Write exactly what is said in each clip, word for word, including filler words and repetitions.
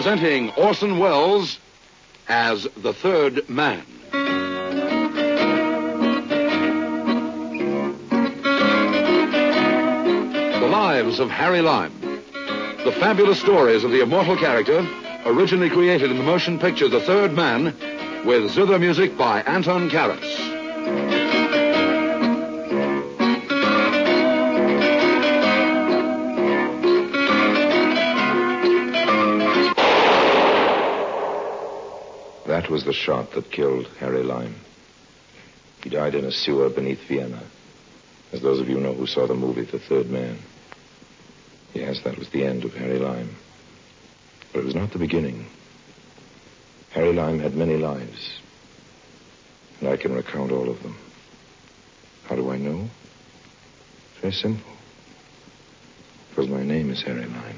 Presenting Orson Welles as the Third Man. The Lives of Harry Lime. The fabulous stories of the immortal character, originally created in the motion picture The Third Man, with zither music by Anton Karas. That was the shot that killed Harry Lime. He died in a sewer beneath Vienna, as those of you know who saw the movie The Third Man. Yes, that was the end of Harry Lime. But it was not the beginning. Harry Lime had many lives, and I can recount all of them. How do I know? Very simple. Because my name is Harry Lime.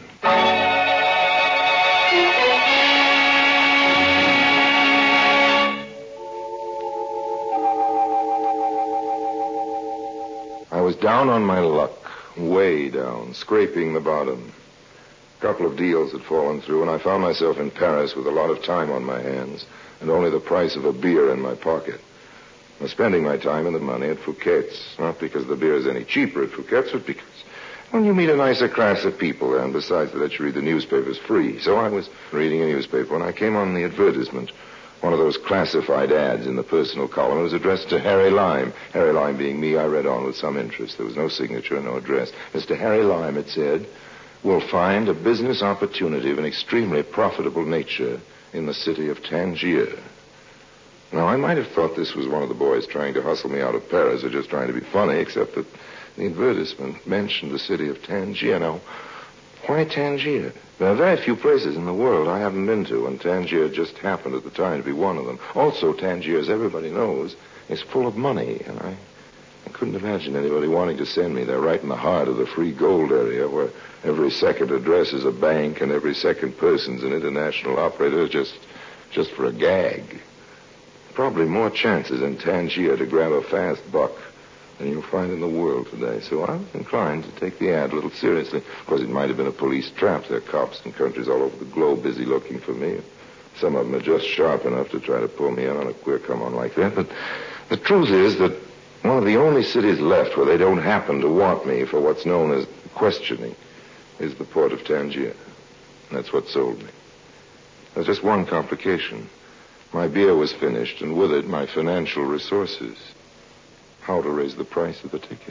I was down on my luck, way down, scraping the bottom. A couple of deals had fallen through, and I found myself in Paris with a lot of time on my hands and only the price of a beer in my pocket. I was spending my time and the money at Fouquet's, not because the beer is any cheaper at Fouquet's, but because, well, you meet a nicer class of people there, and besides they let you read the newspapers free. So I was reading a newspaper when I came on the advertisement. One of those classified ads in the personal column. It was addressed to Harry Lime. Harry Lime being me, I read on with some interest. There was no signature, no address. As to Harry Lime, it said, "Will find a business opportunity of an extremely profitable nature in the city of Tangier." Now, I might have thought this was one of the boys trying to hustle me out of Paris or just trying to be funny, except that the advertisement mentioned the city of Tangier. Now, why Tangier? There are very few places in the world I haven't been to, and Tangier just happened at the time to be one of them. Also, Tangier, as everybody knows, is full of money, and I, I couldn't imagine anybody wanting to send me there right in the heart of the free gold area where every second address is a bank and every second person's an international operator just, just for a gag. Probably more chances in Tangier to grab a fast buck than you'll find in the world today. So I was inclined to take the ad a little seriously. Of course, it might have been a police trap. There are cops in countries all over the globe busy looking for me. Some of them are just sharp enough to try to pull me in on a queer come-on like that. But the truth is that one of the only cities left where they don't happen to want me for what's known as questioning is the port of Tangier. And that's what sold me. There's just one complication. My beer was finished, and with it, my financial resources. How to raise the price of the ticket.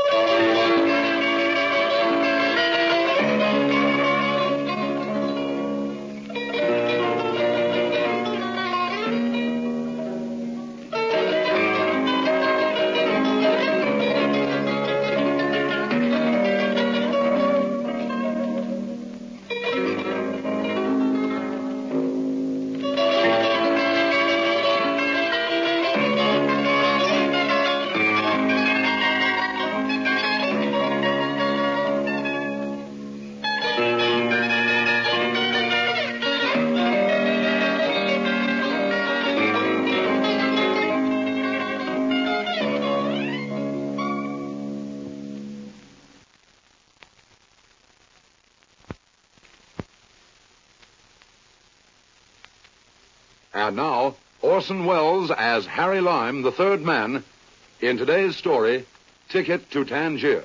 And now, Orson Welles as Harry Lime, the Third Man, in today's story, Ticket to Tangier.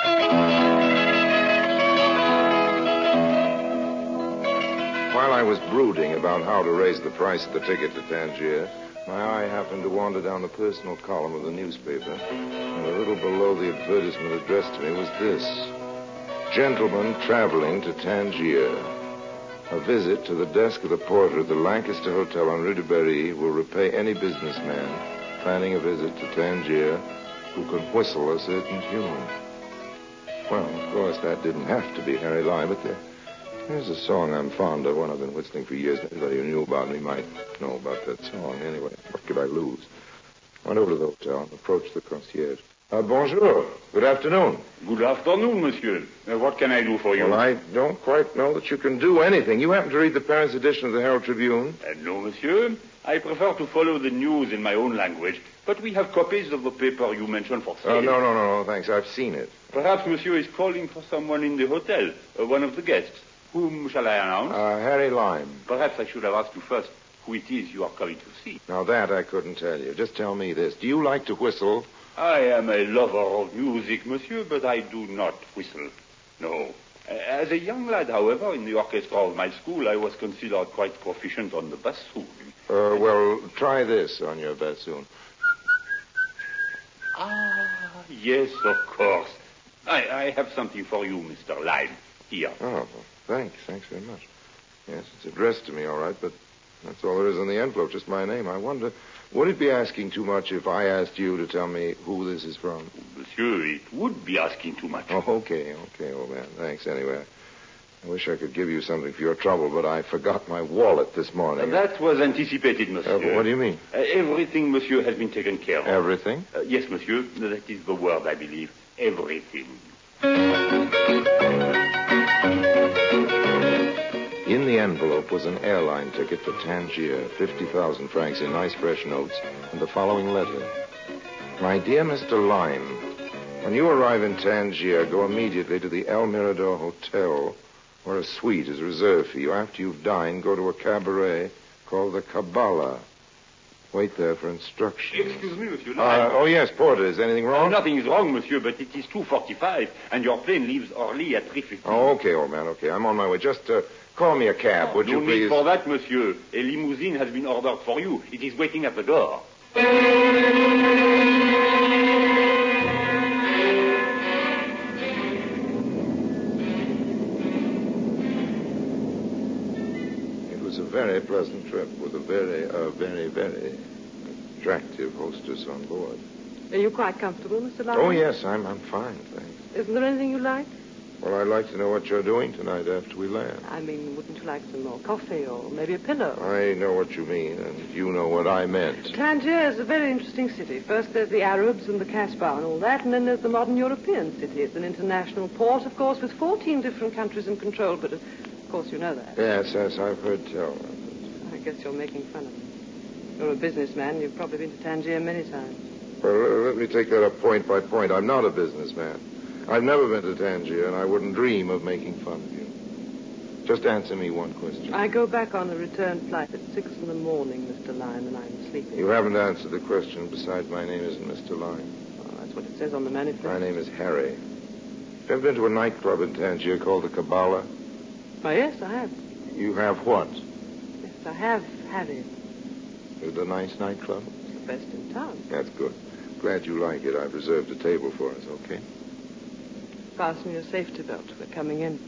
While I was brooding about how to raise the price of the ticket to Tangier, my eye happened to wander down the personal column of the newspaper, and a little below the advertisement addressed to me was this: "Gentlemen traveling to Tangier. A visit to the desk of the porter at the Lancaster Hotel on Rue de Berry will repay any businessman planning a visit to Tangier who can whistle a certain tune." Well, of course, that didn't have to be Harry Lime, but there, there's a song I'm fond of, one I've been whistling for years. Anybody who knew about me might know about that song. Anyway, what could I lose? I went over to the hotel and approached the concierge. Uh, bonjour. Good afternoon. Good afternoon, monsieur. Uh, what can I do for you? Well, I don't quite know that you can do anything. You happen to read the Paris edition of the Herald Tribune? Uh, no, monsieur. I prefer to follow the news in my own language, but we have copies of the paper you mentioned for sale. Oh, no, no, no, no, thanks. I've seen it. Perhaps monsieur is calling for someone in the hotel, uh, one of the guests. Whom shall I announce? Uh, Harry Lime. Perhaps I should have asked you first who it is you are coming to see. Now, that I couldn't tell you. Just tell me this. Do you like to whistle? I am a lover of music, monsieur, but I do not whistle. No. As a young lad, however, in the orchestra of my school, I was considered quite proficient on the bassoon. Uh, well, try this on your bassoon. Ah, yes, of course. I, I have something for you, Mister Lime. Here. Oh, well, thanks. Thanks very much. Yes, it's addressed to me, all right, but that's all there is in the envelope, just my name. I wonder, would it be asking too much if I asked you to tell me who this is from? Monsieur, it would be asking too much. Oh, okay, okay, old man. Thanks, anyway. I wish I could give you something for your trouble, but I forgot my wallet this morning. Uh, that was anticipated, monsieur. Uh, what do you mean? Uh, everything, monsieur, has been taken care of. Everything? Uh, yes, monsieur. That is the word, I believe. Everything. In the envelope was an airline ticket for Tangier, fifty thousand francs in nice fresh notes, and the following letter. My dear Mister Lime, when you arrive in Tangier, go immediately to the El Mirador Hotel, where a suite is reserved for you. After you've dined, go to a cabaret called the Kabbalah. Wait there for instructions. Excuse me, monsieur. Uh, oh, yes, Porter. Is anything wrong? Oh, nothing is wrong, monsieur, but it is two forty-five, and your plane leaves Orly at three fifteen. Oh, okay, old man, okay. I'm on my way. Just uh, call me a cab, would no you please? need for that, monsieur. A limousine has been ordered for you. It is waiting at the door. A very pleasant trip with a very, uh, very, very attractive hostess on board. Are you quite comfortable, Mister Lyon? Oh, yes, I'm I'm fine, thanks. Isn't there anything you like? Well, I'd like to know what you're doing tonight after we land. I mean, wouldn't you like some more coffee or maybe a pillow? I know what you mean, and you know what I meant. Tangier is a very interesting city. First there's the Arabs and the Kasbah and all that, and then there's the modern European city. It's an international port, of course, with fourteen different countries in control, but of course you know that. Yes, yes, I've heard tell. I guess you're making fun of me. You're a businessman. You've probably been to Tangier many times. Well, let me take that up point by point. I'm not a businessman. I've never been to Tangier, and I wouldn't dream of making fun of you. Just answer me one question. I go back on a return flight at six in the morning, Mister Lyon, and I'm sleeping. You haven't answered the question. Besides, my name isn't Mister Lyon. Oh, that's what it says on the manifest. My name is Harry. Have you ever been to a nightclub in Tangier called the Kabbalah? Oh, yes, I have. You have what? Yes, I have had it. Is it a nice nightclub? It's the best in town. That's good. Glad you like it. I've reserved a table for us, okay? Fasten your safety belt. We're coming in.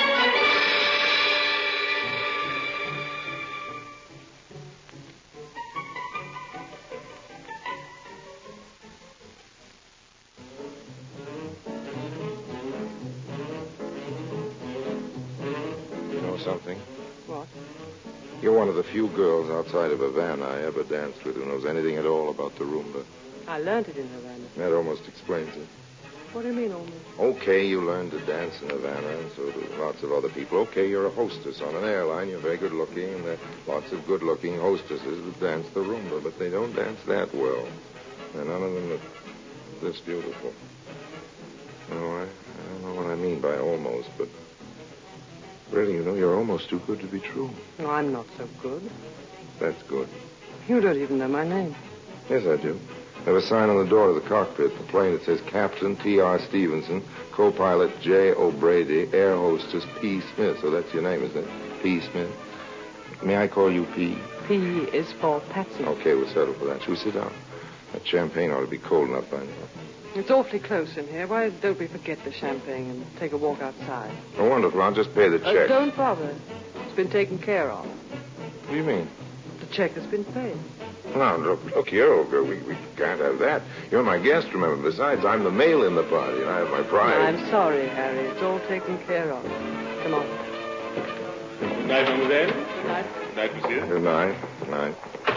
You know something? What? You're one of the few girls outside of Havana I ever danced with who knows anything at all about the rumba. I learned it in Havana. That almost explains it. What do you mean, almost? Okay, you learned to dance in Havana, and so do lots of other people. Okay, you're a hostess on an airline. You're very good looking, and there are lots of good looking hostesses that dance the rumba, but they don't dance that well. And none of them are this beautiful. No, I, I don't know what I mean by almost, but really, you know, you're almost too good to be true. No, I'm not so good. That's good. You don't even know my name. Yes, I do. I have a sign on the door of the cockpit, the plane that says Captain T R Stevenson, co-pilot J. O'Brady, air hostess P. Smith. So that's your name, isn't it? P. Smith. May I call you P? P is for Patsy. Okay, we'll settle for that. Shall we sit down? That champagne ought to be cold enough by now. It's awfully close in here. Why don't we forget the champagne and take a walk outside? Oh, wonderful. I'll just pay the Uh, check. don't bother. It's been taken care of. What do you mean? The check has been paid. Now, look, look here, old girl. We, we can't have that. You're my guest, remember. Besides, I'm the male in the party, and I have my pride. I'm sorry, Harry. It's all taken care of. Come on. Good night, mademoiselle. Good night. Good night, monsieur. Good night. Good night.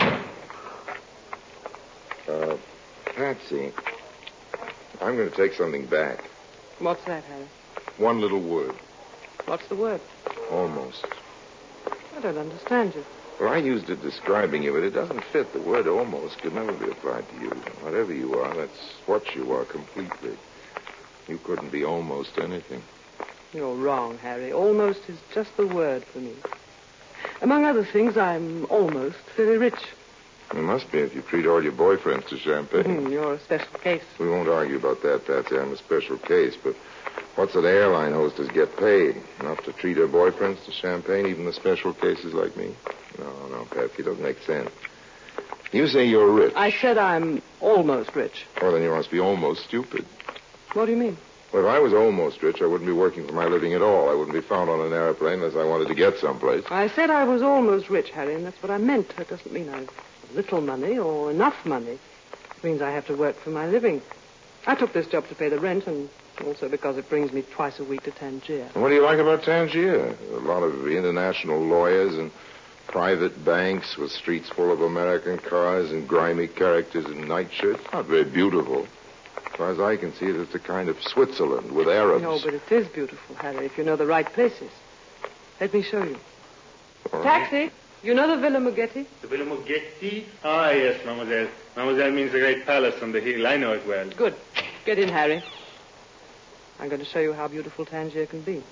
Uh, Patsy, I'm going to take something back. What's that, Harry? One little word. What's the word? Almost. I don't understand you. Well, I used it describing you, but it doesn't fit. The word almost could never be applied to you. Whatever you are, that's what you are completely. You couldn't be almost anything. You're wrong, Harry. Almost is just the word for me. Among other things, I'm almost very rich. You must be if you treat all your boyfriends to champagne. Mm, you're a special case. We won't argue about that, Patsy. I'm a special case, but what's an airline hostess get paid? Enough to treat her boyfriends to champagne, even the special cases like me? No, no, Patsy, it doesn't make sense. You say you're rich. I said I'm almost rich. Well, then you must be almost stupid. What do you mean? Well, if I was almost rich, I wouldn't be working for my living at all. I wouldn't be found on an airplane unless I wanted to get someplace. I said I was almost rich, Harry, and that's what I meant. That doesn't mean I've little money or enough money. It means I have to work for my living. I took this job to pay the rent and also because it brings me twice a week to Tangier. And what do you like about Tangier? A lot of international lawyers and private banks with streets full of American cars and grimy characters in nightshirts. Not very beautiful. As far as I can see, it's a kind of Switzerland with Arabs. No, but it is beautiful, Harry, if you know the right places. Let me show you. All right. Taxi! You know the Villa Muggetti? The Villa Muggetti? Ah, yes, mademoiselle. Mademoiselle means the great palace on the hill. I know it well. Good. Get in, Harry. I'm going to show you how beautiful Tangier can be.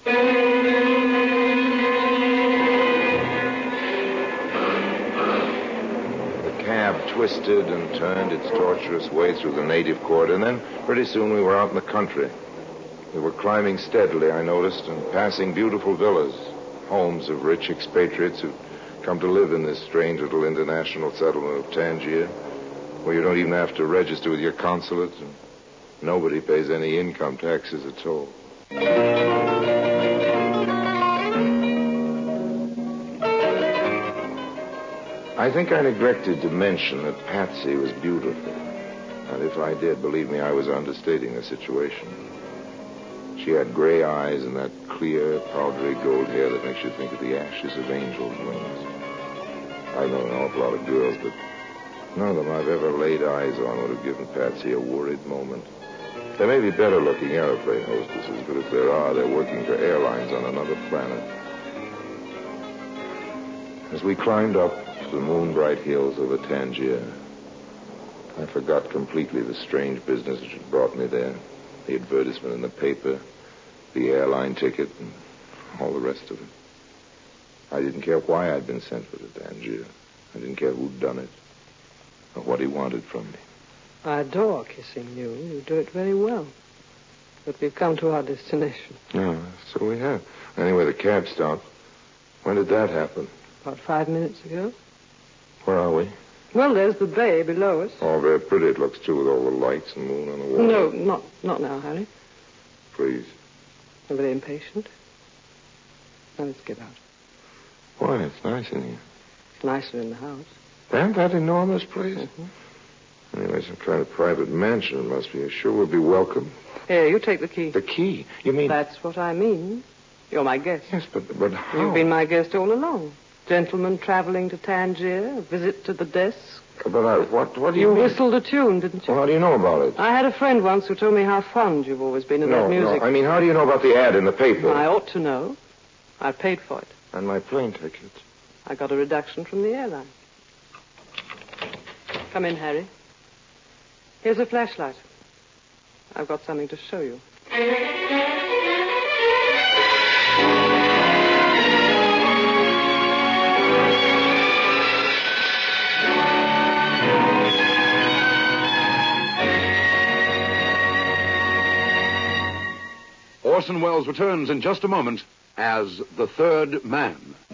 The cab twisted and turned its tortuous way through the native quarter, and then pretty soon we were out in the country. We were climbing steadily, I noticed, and passing beautiful villas, homes of rich expatriates who come to live in this strange little international settlement of Tangier, where you don't even have to register with your consulate, and nobody pays any income taxes at all. I think I neglected to mention that Patsy was beautiful. And if I did, believe me, I was understating the situation. She had gray eyes and that clear, powdery gold hair that makes you think of the ashes of angels' wings. I've known an awful lot of girls, but none of them I've ever laid eyes on would have given Patsy a worried moment. There may be better-looking airplane hostesses, but if there are, they're working for airlines on another planet. As we climbed up to the moon-bright hills over Tangier, I forgot completely the strange business which had brought me there. The advertisement in the paper, the airline ticket, and all the rest of it. I didn't care why I'd been sent for to Tangier. I didn't care who'd done it, or what he wanted from me. I adore kissing you. You do it very well. But we've come to our destination. Yeah, so we have. Anyway, the cab stopped. When did that happen? About five minutes ago. Where are we? Well, there's the bay below us. Oh, very pretty it looks, too, with all the lights and moon on the water. No, not not now, Harry. Please. I'm very impatient. Now let's get out. Why, it's nice in here. It's nicer in the house. And that enormous place? Mm-hmm. Anyway, some kind of private mansion it must be. You sure we'll be welcome? Here, you take the key. The key? You mean... That's what I mean. You're my guest. Yes, but, but how? You've been my guest all along. Gentleman traveling to Tangier, a visit to the desk. But I, what, what do you You mean? whistled a tune, didn't you? Well, how do you know about it? I had a friend once who told me how fond you've always been of no, that music. no, I mean, how do you know about the ad in the paper? I ought to know. I paid for it. And my plane ticket. I got a reduction from the airline. Come in, Harry. Here's a flashlight. I've got something to show you. Orson Welles returns in just a moment as the third man.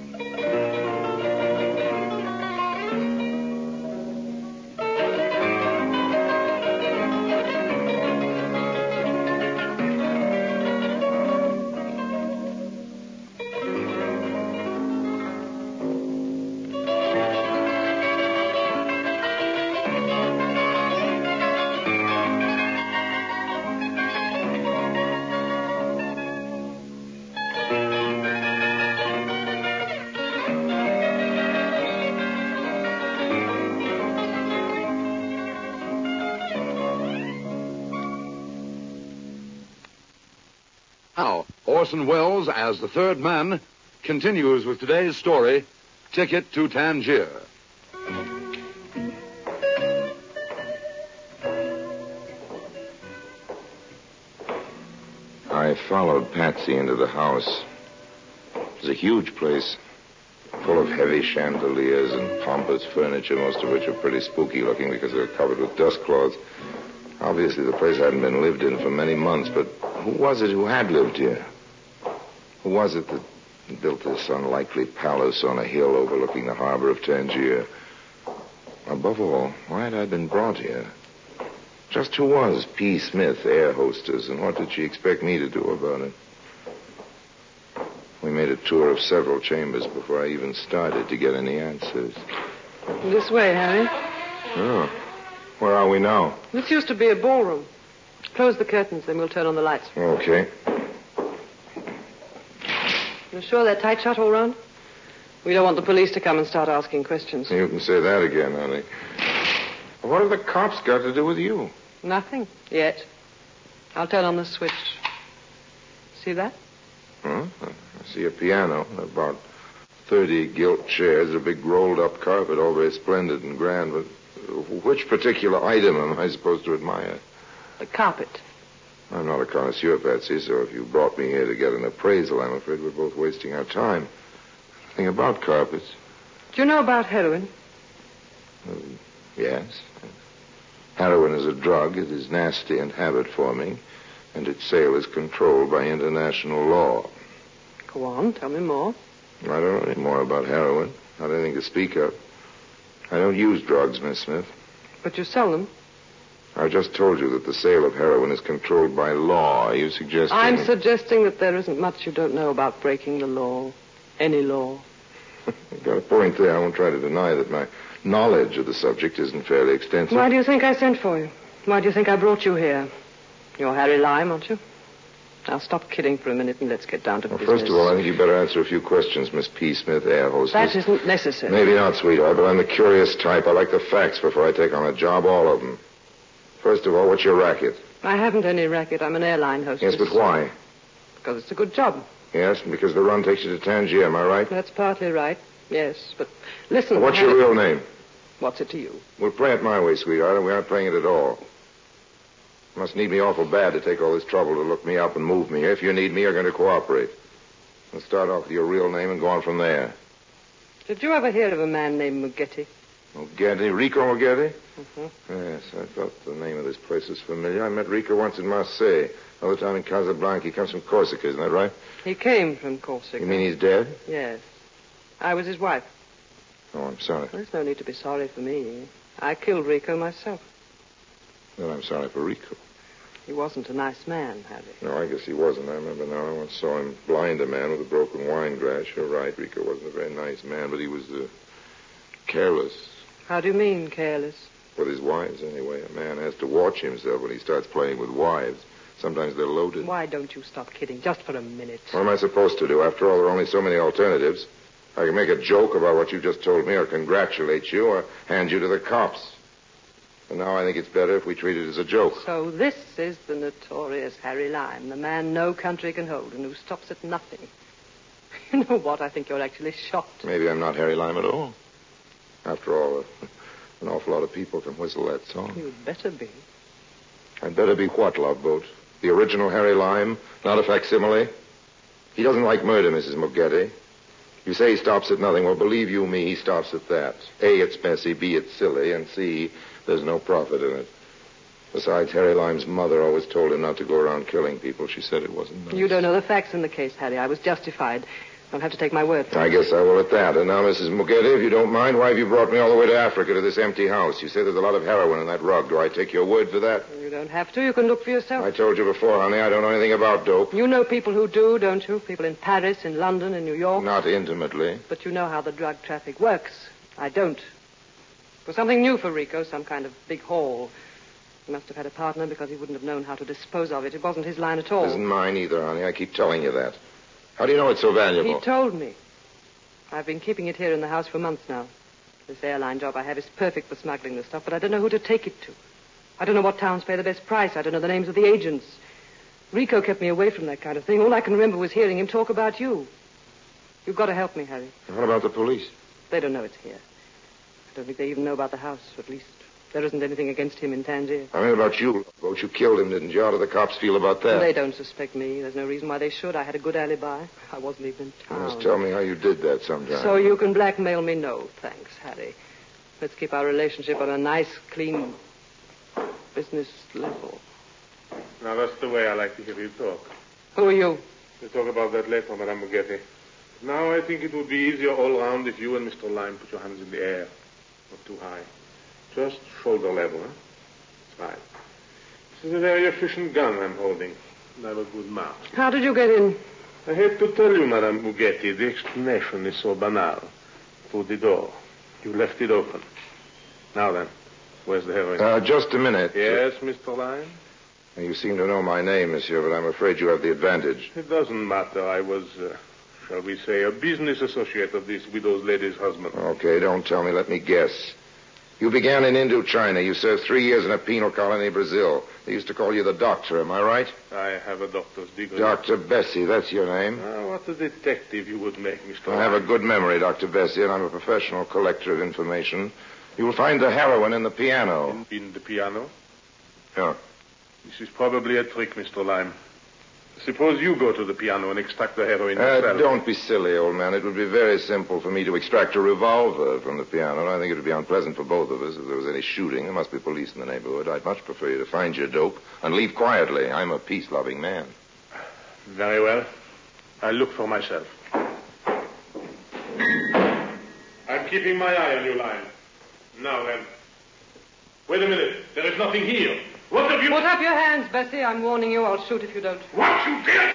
Now, Orson Welles, as the third man, continues with today's story, Ticket to Tangier. I followed Patsy into the house. It was a huge place, full of heavy chandeliers and pompous furniture, most of which are pretty spooky looking because they're covered with dust cloths. Obviously, the place hadn't been lived in for many months, but who was it who had lived here? Who was it that built this unlikely palace on a hill overlooking the harbor of Tangier? Above all, why had I been brought here? Just who was P. Smith, air hostess, and what did she expect me to do about it? We made a tour of several chambers before I even started to get any answers. This way, Harry. Oh. Where are we now? This used to be a ballroom. Close the curtains, then we'll turn on the lights. Okay. You sure they're tight shut all round? We don't want the police to come and start asking questions. You can say that again, honey. What have the cops got to do with you? Nothing, yet. I'll turn on the switch. See that? Huh? I see a piano, about thirty gilt chairs, a big rolled-up carpet, all very splendid and grand, but which particular item am I supposed to admire? The carpet. I'm not a connoisseur, Patsy, so if you brought me here to get an appraisal, I'm afraid we're both wasting our time. Nothing about carpets. Do you know about heroin? Uh, yes. Heroin is a drug. It is nasty and habit-forming, and its sale is controlled by international law. Go on, tell me more. I don't know any more about heroin. Not anything to speak of. I don't use drugs, Miss Smith. But you sell them. I just told you that the sale of heroin is controlled by law. Are you suggesting... I'm suggesting that there isn't much you don't know about breaking the law. Any law. You've got a point there. I won't try to deny that my knowledge of the subject isn't fairly extensive. Why do you think I sent for you? Why do you think I brought you here? You're Harry Lime, aren't you? Now stop kidding for a minute and let's get down to well, business. First of all, I think you'd better answer a few questions, Miss P. Smith, air hostess. That isn't necessary. Maybe not, sweetheart, but I'm the curious type. I like the facts before I take on a job, all of them. First of all, what's your racket? I haven't any racket. I'm an airline hostess. Yes, but why? Because it's a good job. Yes, and because the run takes you to Tangier, am I right? That's partly right. Yes, but listen... Well, what's Harry... your real name? What's it to you? We'll play it my way, sweetheart, and we aren't playing it at all. You must need me awful bad to take all this trouble to look me up and move me here. If you need me, you're going to cooperate. We'll start off with your real name and go on from there. Did you ever hear of a man named Mugetti? Mugetti? Rico Mugetti? Mm-hmm. Yes, I thought the name of this place was familiar. I met Rico once in Marseille. Another time in Casablanca. He comes from Corsica, isn't that right? He came from Corsica. You mean he's dead? Yes. I was his wife. Oh, I'm sorry. There's no need to be sorry for me. I killed Rico myself. Then I'm sorry for Rico. He wasn't a nice man, Harry. No, I guess he wasn't. I remember now. I once saw him blind a man with a broken wine glass. You're right. Rico wasn't a very nice man, but he was uh, careless. How do you mean, careless? With his wives, anyway. A man has to watch himself when he starts playing with wives. Sometimes they're loaded. Why don't you stop kidding, just for a minute? What am I supposed to do? After all, there are only so many alternatives. I can make a joke about what you just told me, or congratulate you, or hand you to the cops. And now I think it's better if we treat it as a joke. So this is the notorious Harry Lime, the man no country can hold and who stops at nothing. You know what? I think you're actually shocked. Maybe I'm not Harry Lime at all. After all, uh, an awful lot of people can whistle that song. You'd better be. I'd better be what, Love Boat? The original Harry Lime, not a facsimile? He doesn't like murder, Missus Mugetti. You say he stops at nothing. Well, believe you me, he stops at that. A, it's messy. B, it's silly. And C, there's no profit in it. Besides, Harry Lime's mother always told him not to go around killing people. She said it wasn't nice. You don't know the facts in the case, Harry. I was justified. I'll have to take my word for it. I guess I will at that. And now, Missus Mugetti, if you don't mind, why have you brought me all the way to Africa to this empty house? You say there's a lot of heroin in that rug. Do I take your word for that? You don't have to. You can look for yourself. I told you before, honey, I don't know anything about dope. You know people who do, don't you? People in Paris, in London, in New York. Not intimately. But you know how the drug traffic works. I don't. It was something new for Rico, some kind of big haul. He must have had a partner because he wouldn't have known how to dispose of it. It wasn't his line at all. It isn't mine either, honey. I keep telling you that. How do you know it's so valuable? He told me. I've been keeping it here in the house for months now. This airline job I have is perfect for smuggling the stuff, but I don't know who to take it to. I don't know what towns pay the best price. I don't know the names of the agents. Rico kept me away from that kind of thing. All I can remember was hearing him talk about you. You've got to help me, Harry. What about the police? They don't know it's here. I don't think they even know about the house. At least, There isn't anything against him in Tangier. I mean about you. About you killed him, didn't you? How do the cops feel about that? They don't suspect me. There's no reason why they should. I had a good alibi. I wasn't even in town. Just tell me how you did that sometime. So you can blackmail me? No, thanks, Harry. Let's keep our relationship on a nice, clean business level. Now, that's the way I like to hear you talk. Who are you? We'll talk about that later, Madame Mugetti. Now, I think it would be easier all round if you and Mister Lime put your hands in the air. Not too high. Just shoulder level, huh? That's right. This is a very efficient gun I'm holding. And I have a good mark. How did you get in? I hate to tell you, Madame Mugetti, the explanation is so banal. Through the door. You left it open. Now then, where's the heroin? Uh, just a minute. Yes, Mister Lime? You seem to know my name, monsieur, but I'm afraid you have the advantage. It doesn't matter. I was, uh, shall we say, a business associate of this widow's lady's husband. Okay, don't tell me. Let me guess. You began in Indochina. You served three years in a penal colony in Brazil. They used to call you the doctor, am I right? I have a doctor's degree. Doctor Bessie, that's your name? Ah, what a detective you would make, Mister I have a good memory, Doctor Bessie, and I'm a professional collector of information. You will find the heroin in the piano. In, in the piano? Yeah. This is probably a trick, Mister Lime. Suppose you go to the piano and extract the heroin Uh, yourself. don't be silly, old man. It would be very simple for me to extract a revolver from the piano, and I think it would be unpleasant for both of us if there was any shooting. There must be police in the neighborhood. I'd much prefer you to find your dope and leave quietly. I'm a peace-loving man. Very well. I'll look for myself. I'm keeping my eye on you, Lime. Now then. Wait a minute. There is nothing here. What have you... Put up your hands, Bessie. I'm warning you. I'll shoot if you don't. What you did?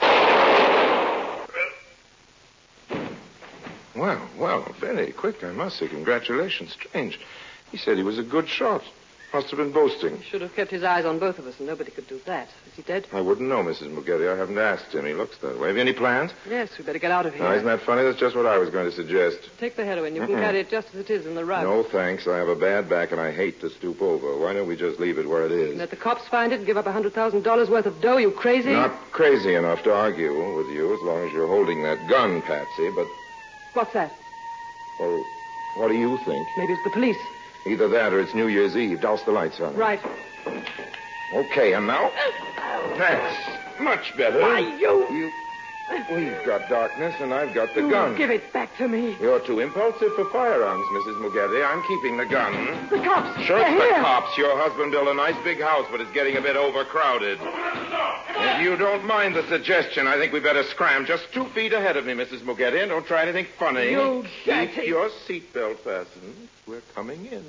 Well, well, very quick, I must say. Congratulations. Strange. He said he was a good shot. Must have been boasting. He should have kept his eyes on both of us, and nobody could do that. Is he dead? I wouldn't know, Missus Mugetti. I haven't asked him. He looks that way. Have you any plans? Yes, we better get out of here. Now, isn't that funny? That's just what I was going to suggest. Take the heroin. You Mm-mm. can carry it just as it is in the rug. No, thanks. I have a bad back, and I hate to stoop over. Why don't we just leave it where it is? Let the cops find it and give up one hundred thousand dollars worth of dough, you crazy? Not crazy enough to argue with you as long as you're holding that gun, Patsy, but... What's that? Well, what do you think? Maybe it's the police. Either that or it's New Year's Eve. Douse the lights on it. Right. Okay, and now? That's much better. Why, you... You... We've got darkness, and I've got the you gun. Give it back to me. You're too impulsive for firearms, Missus Mugetti. I'm keeping the gun. The cops. Sure, They're it's the here. cops. Your husband built a nice big house, but it's getting a bit overcrowded. If you don't mind the suggestion, I think we better scram just two feet ahead of me, Missus Mugetti, and don't try anything funny. You Keep dirty- your seatbelt fastened. We're coming in.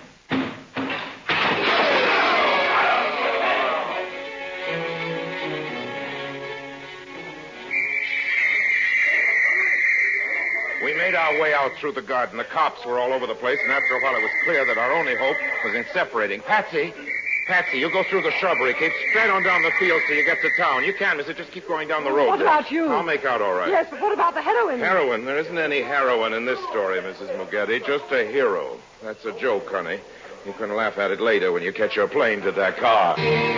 We made our way out through the garden. The cops were all over the place, and after a while it was clear that our only hope was in separating. Patsy, Patsy, you go through the shrubbery. Keep straight on down the field till you get to town. You can, mister. Just keep going down the road. What about you? I'll make out all right. Yes, but what about the heroin? Heroin? There isn't any heroin in this story, Missus Mugetti. Just a hero. That's a joke, honey. You can laugh at it later when you catch your plane to Dakar.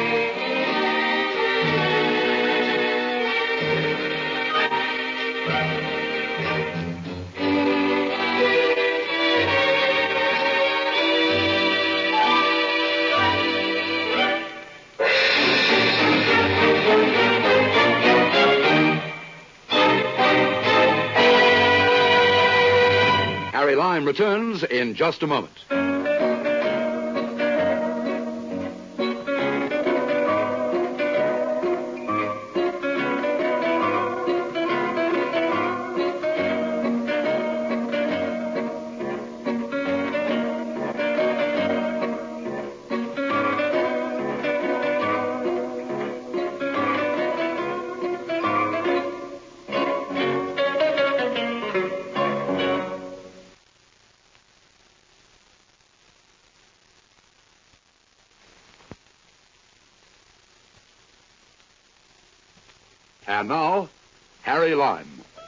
Harry Lime returns in just a moment. And now, Harry Lime.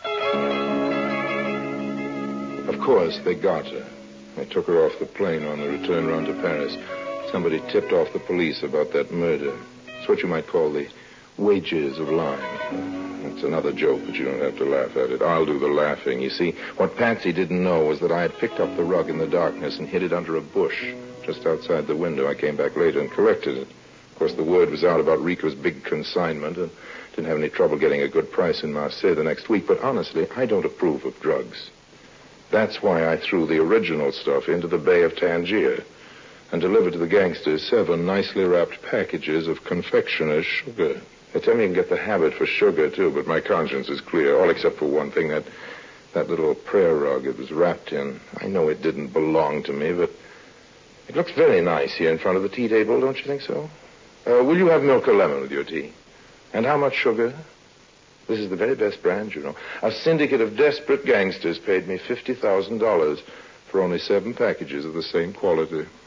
Of course, they got her. They took her off the plane on the return round to Paris. Somebody tipped off the police about that murder. It's what you might call the wages of Lime. It's another joke, but you don't have to laugh at it. I'll do the laughing. You see, what Patsy didn't know was that I had picked up the rug in the darkness and hid it under a bush. just outside the window. I came back later and collected it. Of course, the word was out about Rico's big consignment, and didn't have any trouble getting a good price in Marseille the next week. But honestly, I don't approve of drugs. That's why I threw the original stuff into the Bay of Tangier and delivered to the gangsters seven nicely wrapped packages of confectioner's sugar. They tell me you can get the habit for sugar, too, but my conscience is clear, all except for one thing, that that little prayer rug it was wrapped in. I know it didn't belong to me, but it looks very nice here in front of the tea table, don't you think so? Uh, will you have milk or lemon with your tea? And how much sugar? This is the very best brand, you know. A syndicate of desperate gangsters paid me fifty thousand dollars for only seven packages of the same quality.